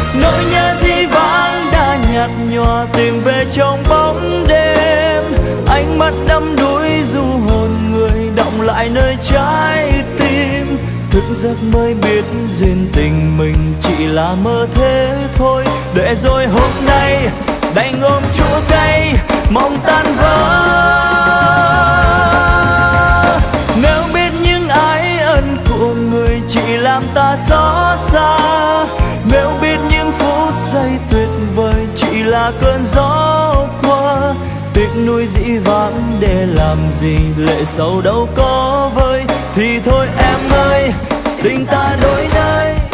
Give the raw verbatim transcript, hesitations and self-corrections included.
Nỗi nhớ dĩ vãng đã nhạt nhòa tìm về trong bóng đêm. Ánh mắt đắm đuối du hồn người đọng lại nơi trái tim. Thức giấc mới biết duyên tình mình chỉ là mơ thế thôi. Để rồi hôm nay đành ôm chua cay mong tan vỡ. Nếu biết những ái ân của người chỉ làm ta xót xa. Nếu biết những phút giây tuyệt vời chỉ là cơn gió qua. Tiếc nuối dĩ vãng để làm gì, lệ sầu đâu có vơi. Thì thôi em ơi, tình ta đổi nơi.